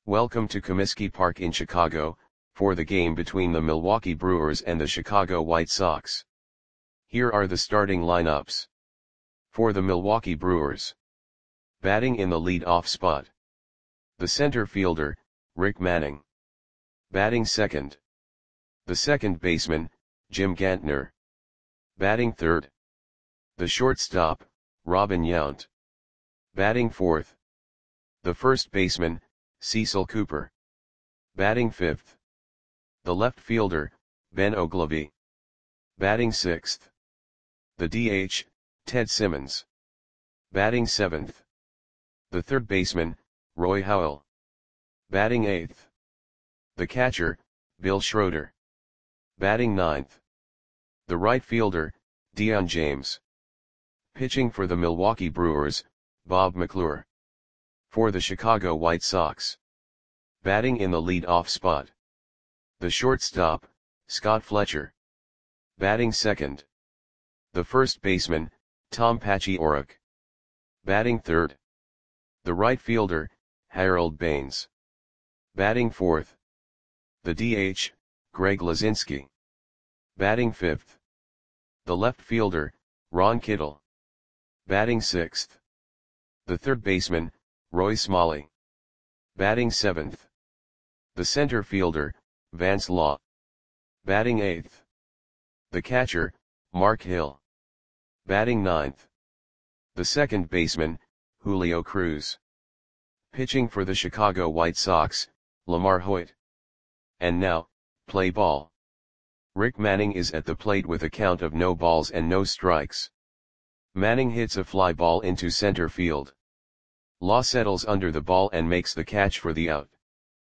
Welcome to Comiskey Park in Chicago, for the game between the Milwaukee Brewers and the Chicago White Sox. Here are the starting lineups. For the Milwaukee Brewers. Batting in the lead-off spot. The center fielder, Rick Manning. Batting second. The second baseman, Jim Gantner. Batting third. The shortstop, Robin Yount. Batting fourth. The first baseman, Cecil Cooper. Batting fifth. The left fielder, Ben Oglivie. Batting sixth. The DH, Ted Simmons. Batting seventh. The third baseman, Roy Howell. Batting eighth. The catcher, Bill Schroeder. Batting ninth. The right fielder, Dion James. Pitching for the Milwaukee Brewers, Bob McClure. For the Chicago White Sox. Batting in the lead-off spot. The shortstop, Scott Fletcher. Batting second. The first baseman, Tom Paciorek. Batting third. The right fielder, Harold Baines. Batting fourth. The DH, Greg Lazinski. Batting fifth. The left fielder, Ron Kittle. Batting sixth. The third baseman, Roy Smalley. Batting seventh. The center fielder, Vance Law. Batting eighth. The catcher, Mark Hill. Batting ninth. The second baseman, Julio Cruz. Pitching for the Chicago White Sox, Lamar Hoyt. And now, play ball. Rick Manning is at the plate with a count of no balls and no strikes. Manning hits a fly ball into center field. Law settles under the ball and makes the catch for the out.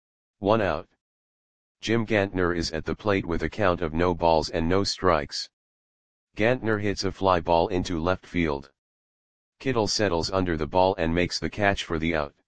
1 out. Jim Gantner is at the plate with a count of no balls and no strikes. Gantner hits a fly ball into left field. Kittle settles under the ball and makes the catch for the out.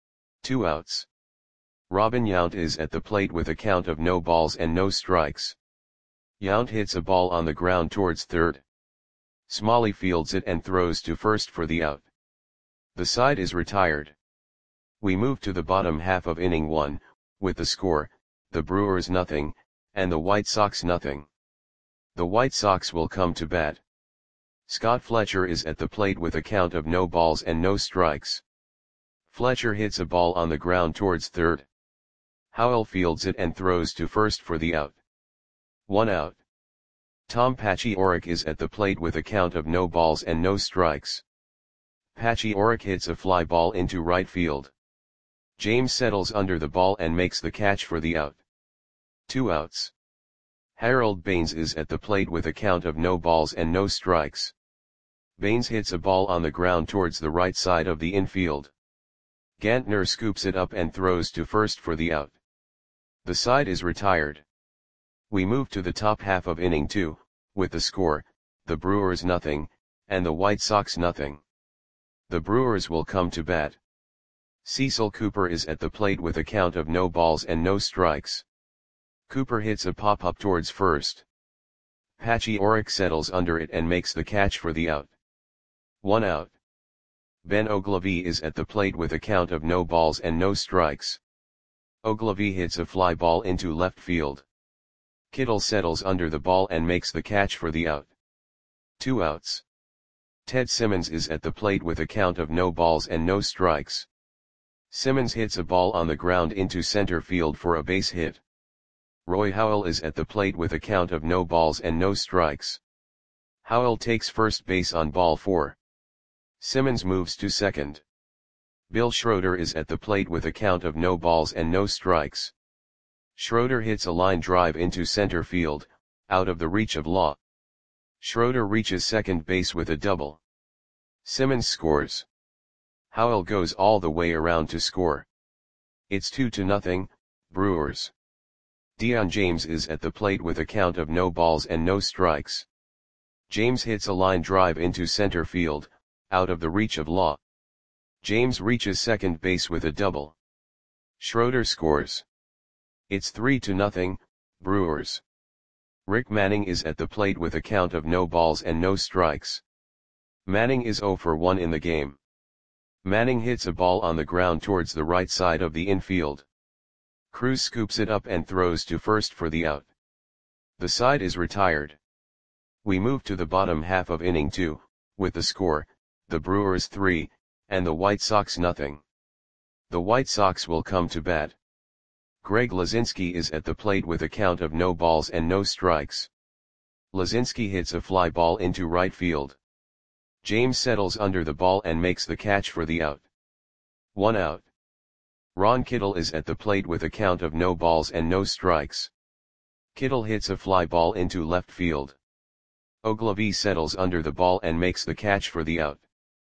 2 outs. Robin Yount is at the plate with a count of no balls and no strikes. Yount hits a ball on the ground towards third. Smalley fields it and throws to first for the out. The side is retired. We move to the bottom half of inning 1, with the score, the Brewers nothing, and the White Sox nothing. The White Sox will come to bat. Scott Fletcher is at the plate with a count of no balls and no strikes. Fletcher hits a ball on the ground towards third. Howell fields it and throws to first for the out. 1 out. Tom Paciorek is at the plate with a count of no balls and no strikes. Paciorek hits a fly ball into right field. James settles under the ball and makes the catch for the out. 2 outs. Harold Baines is at the plate with a count of no balls and no strikes. Baines hits a ball on the ground towards the right side of the infield. Gantner scoops it up and throws to first for the out. The side is retired. We move to the top half of inning 2, with the score, the Brewers nothing, and the White Sox nothing. The Brewers will come to bat. Cecil Cooper is at the plate with a count of no balls and no strikes. Cooper hits a pop-up towards first. Paciorek settles under it and makes the catch for the out. 1 out. Ben Oglivie is at the plate with a count of no balls and no strikes. Oglivie hits a fly ball into left field. Kittle settles under the ball and makes the catch for the out. 2 outs. Ted Simmons is at the plate with a count of no balls and no strikes. Simmons hits a ball on the ground into center field for a base hit. Roy Howell is at the plate with a count of no balls and no strikes. Howell takes first base on ball 4. Simmons moves to second. Bill Schroeder is at the plate with a count of no balls and no strikes. Schroeder hits a line drive into center field, out of the reach of Law. Schroeder reaches second base with a double. Simmons scores. Howell goes all the way around to score. It's 2-0, Brewers. Dion James is at the plate with a count of no balls and no strikes. James hits a line drive into center field, out of the reach of Law. James reaches second base with a double. Schroeder scores. It's 3-0, Brewers. Rick Manning is at the plate with a count of no balls and no strikes. Manning is 0 for 1 in the game. Manning hits a ball on the ground towards the right side of the infield. Cruz scoops it up and throws to first for the out. The side is retired. We move to the bottom half of inning 2, with the score, the Brewers 3, and the White Sox nothing. The White Sox will come to bat. Greg Lazinski is at the plate with a count of no balls and no strikes. Lazinski hits a fly ball into right field. James settles under the ball and makes the catch for the out. 1 out. Ron Kittle is at the plate with a count of no balls and no strikes. Kittle hits a fly ball into left field. Ogilvy settles under the ball and makes the catch for the out.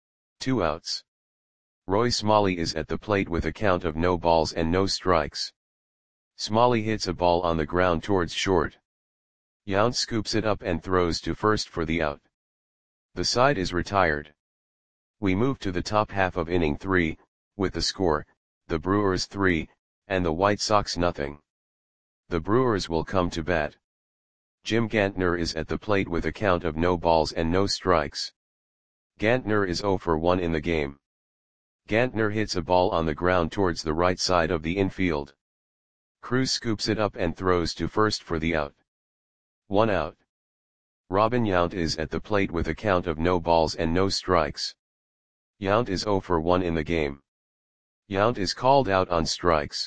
2 outs. Roy Smalley is at the plate with a count of no balls and no strikes. Smalley hits a ball on the ground towards short. Yount scoops it up and throws to first for the out. The side is retired. We move to the top half of inning 3, with the score, the Brewers 3, and the White Sox nothing. The Brewers will come to bat. Jim Gantner is at the plate with a count of no balls and no strikes. Gantner is 0 for 1 in the game. Gantner hits a ball on the ground towards the right side of the infield. Cruz scoops it up and throws to first for the out. 1 out. Robin Yount is at the plate with a count of no balls and no strikes. Yount is 0 for 1 in the game. Yount is called out on strikes.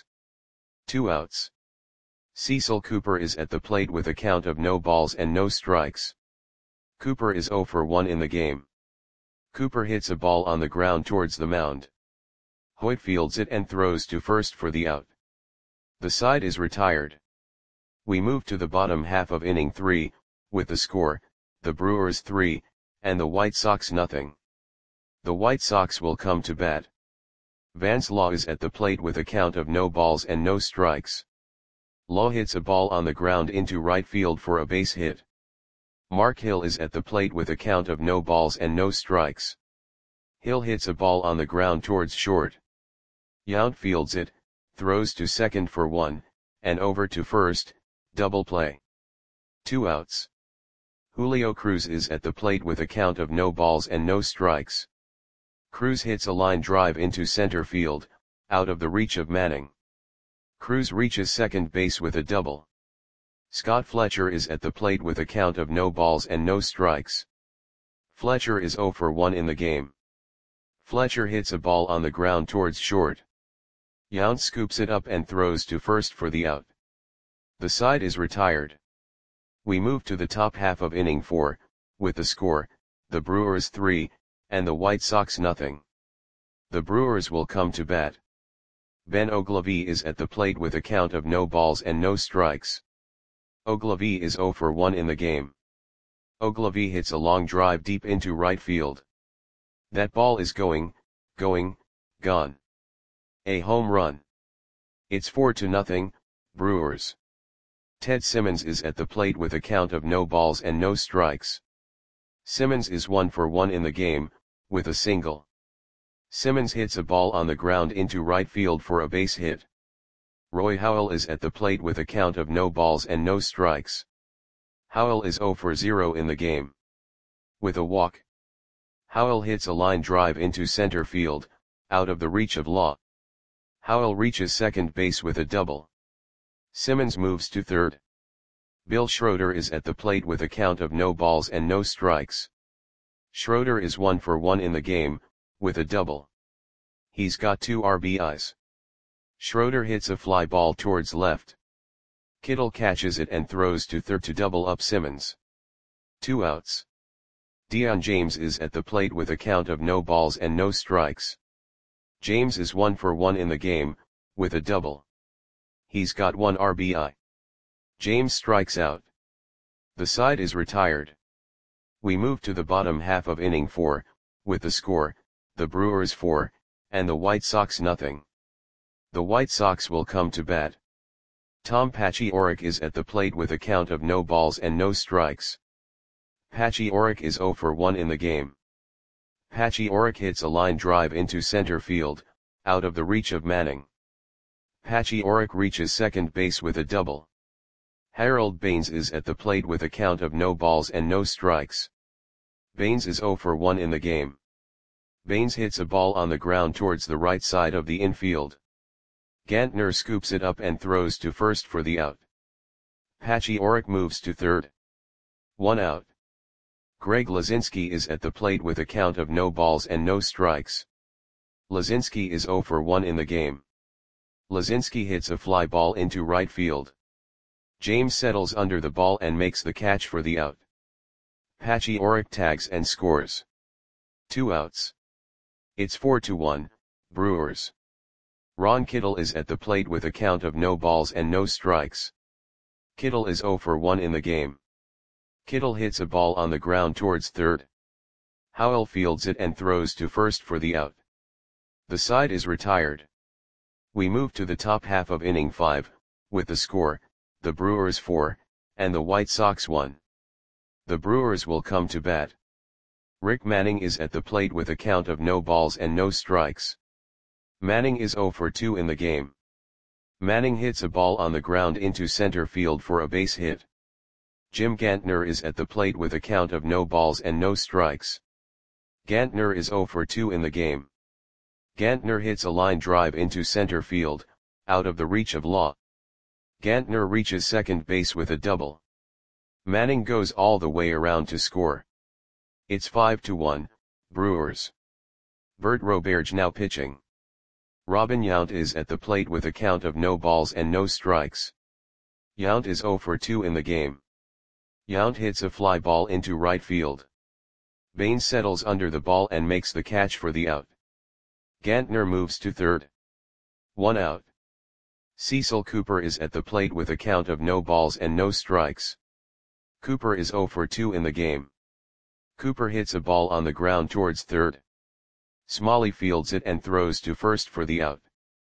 2 outs. Cecil Cooper is at the plate with a count of no balls and no strikes. Cooper is 0 for 1 in the game. Cooper hits a ball on the ground towards the mound. Hoyt fields it and throws to first for the out. The side is retired. We move to the bottom half of inning 3, with the score, the Brewers 3, and the White Sox nothing. The White Sox will come to bat. Vance Law is at the plate with a count of no balls and no strikes. Law hits a ball on the ground into right field for a base hit. Mark Hill is at the plate with a count of no balls and no strikes. Hill hits a ball on the ground towards short. Yount fields it, throws to second for 1, and over to first, double play. 2 outs. Julio Cruz is at the plate with a count of no balls and no strikes. Cruz hits a line drive into center field, out of the reach of Manning. Cruz reaches second base with a double. Scott Fletcher is at the plate with a count of no balls and no strikes. Fletcher is 0 for 1 in the game. Fletcher hits a ball on the ground towards short. Yount scoops it up and throws to first for the out. The side is retired. We move to the top half of inning 4, with the score, the Brewers 3, and the White Sox nothing. The Brewers will come to bat. Ben Ogilvy is at the plate with a count of no balls and no strikes. Ogilvy is 0 for 1 in the game. Ogilvy hits a long drive deep into right field. That ball is gone. A home run. It's 4-0, Brewers. Ted Simmons is at the plate with a count of no balls and no strikes. Simmons is 1 for 1 in the game, with a single. Simmons hits a ball on the ground into right field for a base hit. Roy Howell is at the plate with a count of no balls and no strikes. Howell is 0 for 0 in the game. With a walk. Howell hits a line drive into center field, out of the reach of Law. Howell reaches second base with a double. Simmons moves to third. Bill Schroeder is at the plate with a count of no balls and no strikes. Schroeder is 1 for 1 in the game, with a double. He's got 2 RBIs. Schroeder hits a fly ball towards left. Kittle catches it and throws to third to double up Simmons. 2 outs. Dion James is at the plate with a count of no balls and no strikes. James is 1 for 1 in the game, with a double. He's got 1 RBI. James strikes out. The side is retired. We move to the bottom half of inning 4, with the score, the Brewers 4, and the White Sox nothing. The White Sox will come to bat. Tom Paciorek is at the plate with a count of no balls and no strikes. Paciorek is 0 for 1 in the game. Paciorek hits a line drive into center field, out of the reach of Manning. Paciorek reaches second base with a double. Harold Baines is at the plate with a count of no balls and no strikes. Baines is 0 for 1 in the game. Baines hits a ball on the ground towards the right side of the infield. Gantner scoops it up and throws to first for the out. Pachiorek moves to third. 1 out. Greg Lazinski is at the plate with a count of no balls and no strikes. Lazinski is 0 for 1 in the game. Lazinski hits a fly ball into right field. James settles under the ball and makes the catch for the out. Pachiorek tags and scores. 2 outs. It's 4-1, Brewers. Ron Kittle is at the plate with a count of no balls and no strikes. Kittle is 0 for 1 in the game. Kittle hits a ball on the ground towards third. Howell fields it and throws to first for the out. The side is retired. We move to the top half of inning 5, with the score, the Brewers 4, and the White Sox 1. The Brewers will come to bat. Rick Manning is at the plate with a count of no balls and no strikes. Manning is 0 for 2 in the game. Manning hits a ball on the ground into center field for a base hit. Jim Gantner is at the plate with a count of no balls and no strikes. Gantner is 0 for 2 in the game. Gantner hits a line drive into center field, out of the reach of Law. Gantner reaches second base with a double. Manning goes all the way around to score. It's 5-1, Brewers. Bert Roberge now pitching. Robin Yount is at the plate with a count of no balls and no strikes. Yount is 0 for 2 in the game. Yount hits a fly ball into right field. Baines settles under the ball and makes the catch for the out. Gantner moves to third. 1 out. Cecil Cooper is at the plate with a count of no balls and no strikes. Cooper is 0 for 2 in the game. Cooper hits a ball on the ground towards third. Smalley fields it and throws to first for the out.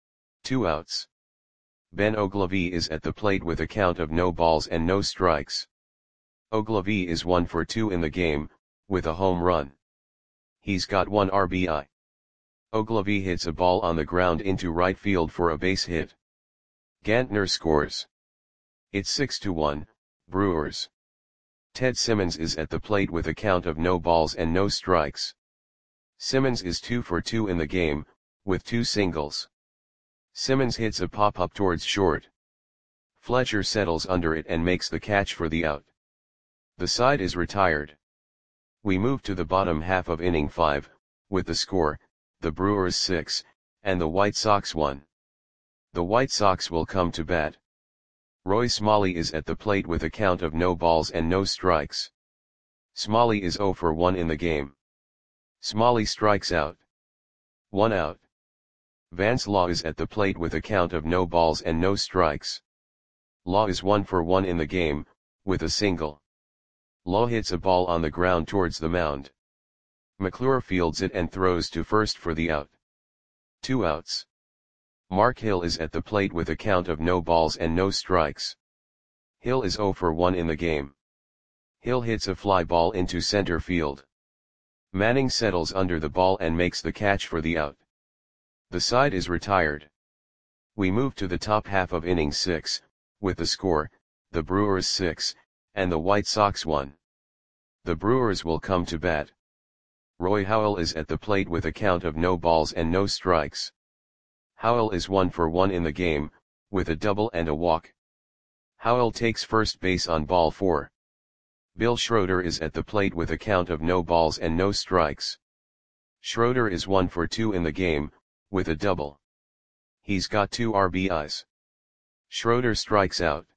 2 outs. Ben Oglivie is at the plate with a count of no balls and no strikes. Oglivie is 1 for 2 in the game, with a home run. He's got 1 RBI. Oglivie hits a ball on the ground into right field for a base hit. Gantner scores. It's 6-1, Brewers. Ted Simmons is at the plate with a count of no balls and no strikes. Simmons is 2 for 2 in the game, with 2 singles. Simmons hits a pop-up towards short. Fletcher settles under it and makes the catch for the out. The side is retired. We move to the bottom half of inning 5, with the score, the Brewers 6, and the White Sox 1. The White Sox will come to bat. Roy Smalley is at the plate with a count of no balls and no strikes. Smalley is 0 for 1 in the game. Smalley strikes out. 1 out. Vance Law is at the plate with a count of no balls and no strikes. Law is 1 for 1 in the game, with a single. Law hits a ball on the ground towards the mound. McClure fields it and throws to first for the out. 2 outs. Mark Hill is at the plate with a count of no balls and no strikes. Hill is 0 for 1 in the game. Hill hits a fly ball into center field. Manning settles under the ball and makes the catch for the out. The side is retired. We move to the top half of inning 6, with the score, the Brewers 6, and the White Sox 1. The Brewers will come to bat. Roy Howell is at the plate with a count of no balls and no strikes. Howell is 1 for 1 in the game, with a double and a walk. Howell takes first base on ball 4. Bill Schroeder is at the plate with a count of no balls and no strikes. Schroeder is 1 for 2 in the game, with a double. He's got 2 RBIs. Schroeder strikes out.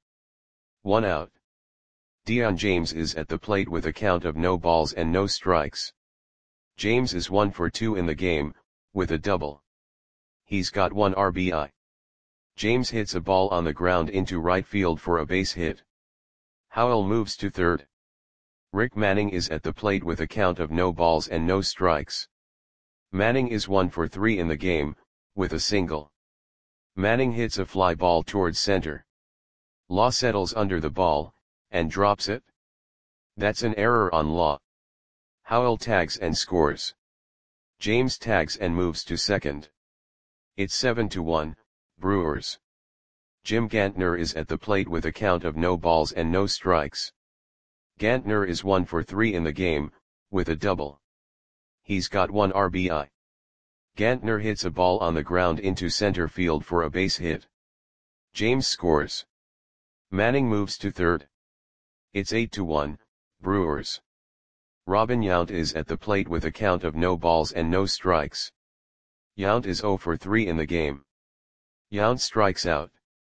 1 out. Dion James is at the plate with a count of no balls and no strikes. James is 1 for 2 in the game, with a double. He's got 1 RBI. James hits a ball on the ground into right field for a base hit. Howell moves to third. Rick Manning is at the plate with a count of no balls and no strikes. Manning is 1 for 3 in the game, with a single. Manning hits a fly ball towards center. Law settles under the ball, and drops it. That's an error on Law. Howell tags and scores. James tags and moves to second. It's 7-1, Brewers. Jim Gantner is at the plate with a count of no balls and no strikes. Gantner is 1 for 3 in the game, with a double. He's got 1 RBI. Gantner hits a ball on the ground into center field for a base hit. James scores. Manning moves to third. It's 8-1, Brewers. Robin Yount is at the plate with a count of no balls and no strikes. Yount is 0 for 3 in the game. Yount strikes out.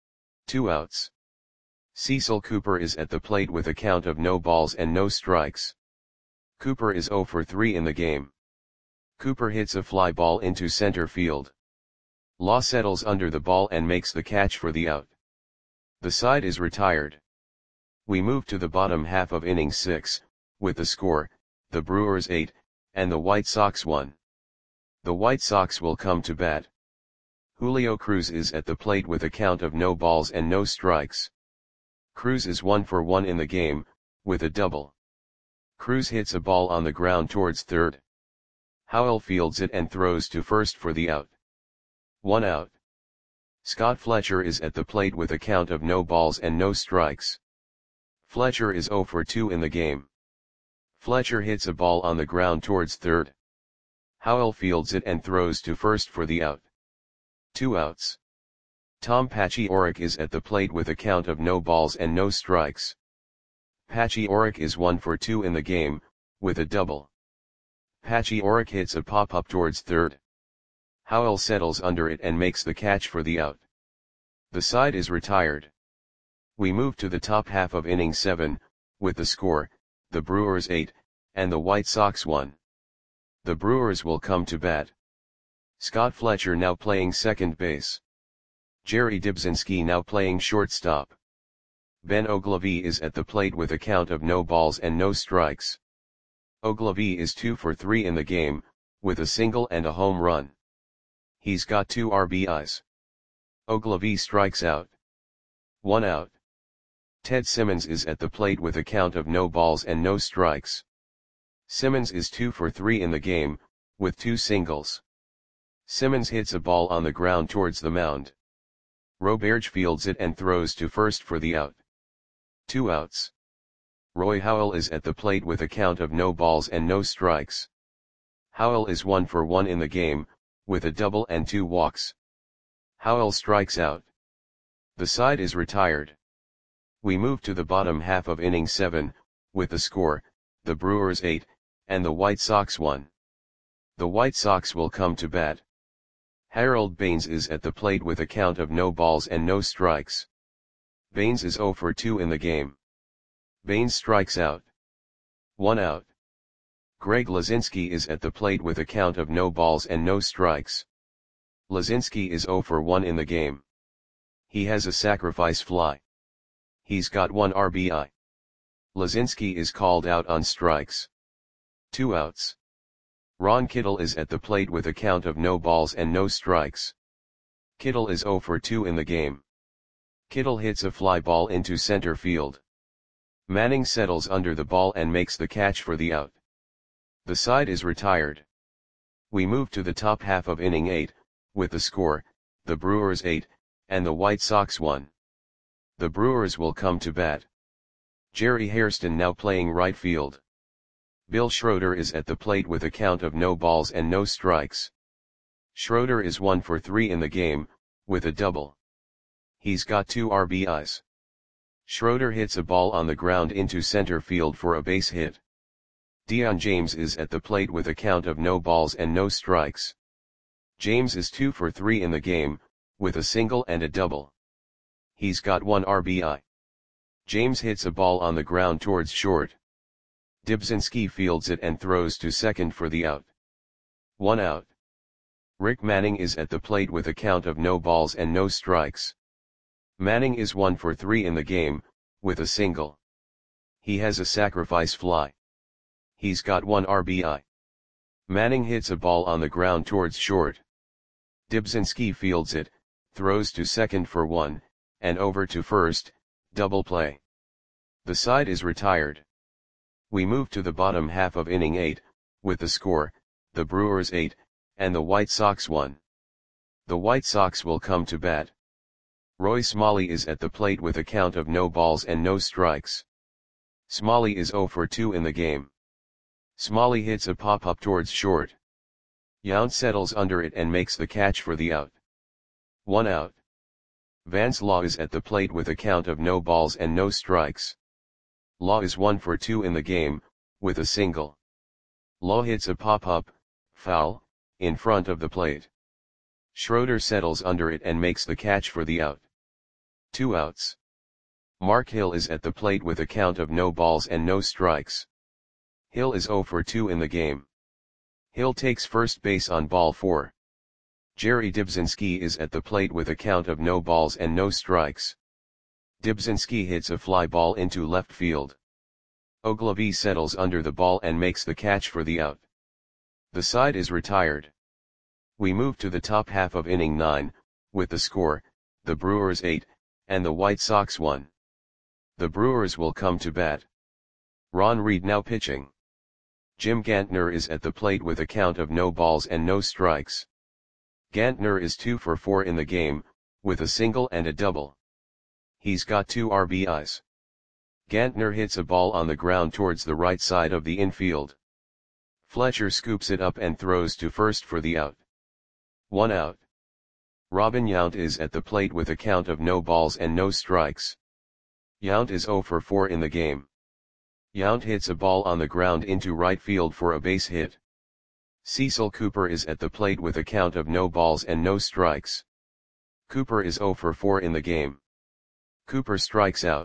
2 outs. Cecil Cooper is at the plate with a count of no balls and no strikes. Cooper is 0 for 3 in the game. Cooper hits a fly ball into center field. Law settles under the ball and makes the catch for the out. The side is retired. We move to the bottom half of inning 6, with the score, the Brewers 8, and the White Sox 1. The White Sox will come to bat. Julio Cruz is at the plate with a count of no balls and no strikes. Cruz is 1 for 1 in the game, with a double. Cruz hits a ball on the ground towards third. Howell fields it and throws to first for the out. 1 out. Scott Fletcher is at the plate with a count of no balls and no strikes. Fletcher is 0 for 2 in the game. Fletcher hits a ball on the ground towards third. Howell fields it and throws to first for the out. 2 outs. Tom Paciorek is at the plate with a count of no balls and no strikes. Paciorek is 1 for 2 in the game, with a double. Paciorek hits a pop-up towards third. Howell settles under it and makes the catch for the out. The side is retired. We move to the top half of inning 7, with the score, the Brewers 8, and the White Sox 1. The Brewers will come to bat. Scott Fletcher now playing second base. Jerry Dibzinski now playing shortstop. Ben Ogilvie is at the plate with a count of no balls and no strikes. Ogilvie is 2 for 3 in the game, with a single and a home run. He's got 2 RBIs. Ogilvie strikes out. 1 out. Ted Simmons is at the plate with a count of no balls and no strikes. Simmons is 2 for 3 in the game, with 2 singles. Simmons hits a ball on the ground towards the mound. Roberge fields it and throws to first for the out. 2 outs. Roy Howell is at the plate with a count of no balls and no strikes. Howell is 1 for 1 in the game, with a double and 2 walks. Howell strikes out. The side is retired. We move to the bottom half of inning 7, with the score, the Brewers 8, and the White Sox 1. The White Sox will come to bat. Harold Baines is at the plate with a count of no balls and no strikes. Baines is 0 for 2 in the game. Baines strikes out. 1 out. Greg Lazinski is at the plate with a count of no balls and no strikes. Lazinski is 0 for 1 in the game. He has a sacrifice fly. He's got 1 RBI. Lazinski is called out on strikes. 2 outs. Ron Kittle is at the plate with a count of no balls and no strikes. Kittle is 0 for 2 in the game. Kittle hits a fly ball into center field. Manning settles under the ball and makes the catch for the out. The side is retired. We move to the top half of inning 8, with the score, the Brewers 8, and the White Sox 1. The Brewers will come to bat. Jerry Hairston now playing right field. Bill Schroeder is at the plate with a count of no balls and no strikes. Schroeder is 1 for 3 in the game, with a double. He's got 2 RBIs. Schroeder hits a ball on the ground into center field for a base hit. Dion James is at the plate with a count of no balls and no strikes. James is 2 for 3 in the game, with a single and a double. He's got 1 RBI. James hits a ball on the ground towards short. Dibzinski fields it and throws to second for the out. 1 out. Rick Manning is at the plate with a count of no balls and no strikes. Manning is 1 for 3 in the game, with a single. He has a sacrifice fly. He's got 1 RBI. Manning hits a ball on the ground towards short. Dibzinski fields it, throws to second for 1, and over to first, double play. The side is retired. We move to the bottom half of inning 8, with the score, the Brewers 8, and the White Sox 1. The White Sox will come to bat. Roy Smalley is at the plate with a count of no balls and no strikes. Smalley is 0 for 2 in the game. Smalley hits a pop-up towards short. Yount settles under it and makes the catch for the out. 1 out. Vance Law is at the plate with a count of no balls and no strikes. Law is 1 for 2 in the game, with a single. Law hits a pop-up, foul, in front of the plate. Schroeder settles under it and makes the catch for the out. 2 outs. Mark Hill is at the plate with a count of no balls and no strikes. Hill is 0 for 2 in the game. Hill takes first base on ball 4. Jerry Dybzinski is at the plate with a count of no balls and no strikes. Dybzinski hits a fly ball into left field. Ogilvie settles under the ball and makes the catch for the out. The side is retired. We move to the top half of inning 9, with the score, the Brewers 8, and the White Sox 1. The Brewers will come to bat. Ron Reed now pitching. Jim Gantner is at the plate with a count of no balls and no strikes. Gantner is 2 for 4 in the game, with a single and a double. He's got 2 RBIs. Gantner hits a ball on the ground towards the right side of the infield. Fletcher scoops it up and throws to first for the out. 1 out. Robin Yount is at the plate with a count of no balls and no strikes. Yount is 0 for 4 in the game. Yount hits a ball on the ground into right field for a base hit. Cecil Cooper is at the plate with a count of no balls and no strikes. Cooper is 0 for 4 in the game. Cooper strikes out.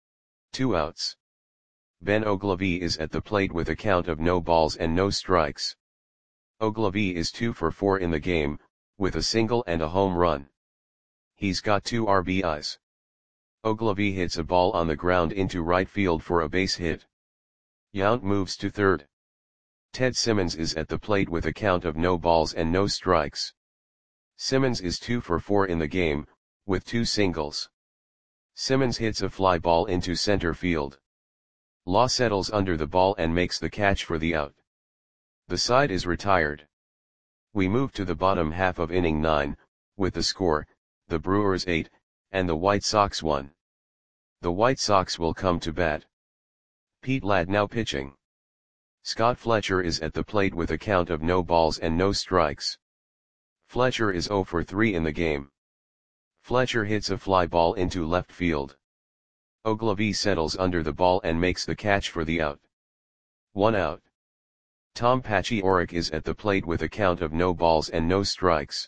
2 outs. Ben Ogilvie is at the plate with a count of no balls and no strikes. Ogilvie is 2 for 4 in the game, with a single and a home run. He's got 2 RBIs. Ogilvie hits a ball on the ground into right field for a base hit. Yount moves to third. Ted Simmons is at the plate with a count of no balls and no strikes. Simmons is 2 for 4 in the game, with 2 singles. Simmons hits a fly ball into center field. Law settles under the ball and makes the catch for the out. The side is retired. We move to the bottom half of inning 9, with the score, the Brewers 8, and the White Sox 1. The White Sox will come to bat. Pete Ladd now pitching. Scott Fletcher is at the plate with a count of no balls and no strikes. Fletcher is 0 for 3 in the game. Fletcher hits a fly ball into left field. Ogilvie settles under the ball and makes the catch for the out. 1 out. Tom Paciorek is at the plate with a count of no balls and no strikes.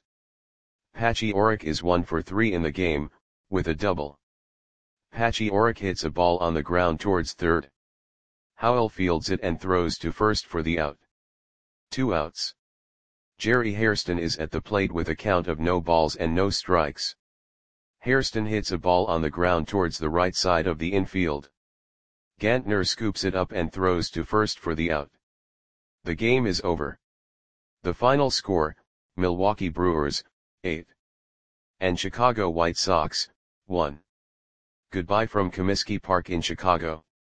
Paciorek is 1 for 3 in the game, with a double. Paciorek hits a ball on the ground towards third. Howell fields it and throws to first for the out. 2 outs. Jerry Hairston is at the plate with a count of no balls and no strikes. Hairston hits a ball on the ground towards the right side of the infield. Gantner scoops it up and throws to first for the out. The game is over. The final score, Milwaukee Brewers, 8. And Chicago White Sox, 1. Goodbye from Comiskey Park in Chicago.